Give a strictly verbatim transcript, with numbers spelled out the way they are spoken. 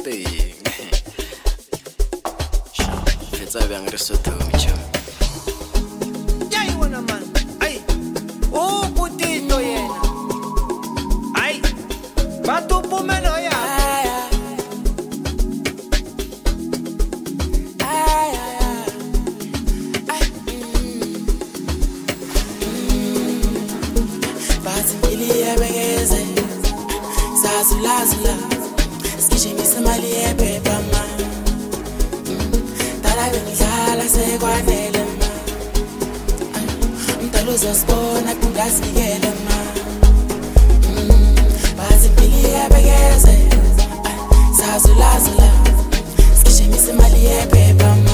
teng fetsa bjang re sothomi chum ya e bona man ai o putito yena ai ba tu pumelo ya Zula zula, skishimisa mali epepa ma. Tala bengidlala sekwanele ma. Mdalo uzosibona kungasikele ma. Bathi impilo iyabekeze. Zazula zula, skishimisa mali epepa ma.